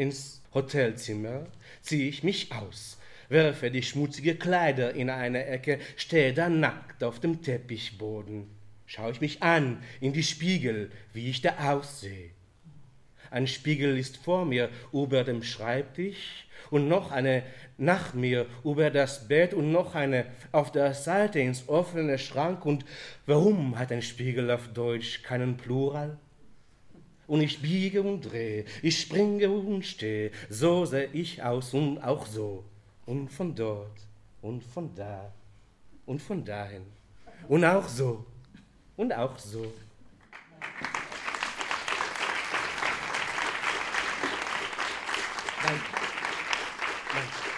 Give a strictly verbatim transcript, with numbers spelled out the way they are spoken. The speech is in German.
ins Hotelzimmer, ziehe ich mich aus, werfe die schmutzige Kleider in eine Ecke, stehe da nackt auf dem Teppichboden. Schaue ich mich an in die Spiegel, wie ich da aussehe. Ein Spiegel ist vor mir über dem Schreibtisch und noch eine nach mir über das Bett und noch eine auf der Seite ins offene Schrank. Und warum hat ein Spiegel auf Deutsch keinen Plural? Und ich biege und drehe, ich springe und stehe, so sehe ich aus und auch so. Und von dort und von da und von dahin und auch so und auch so. Danke. Danke.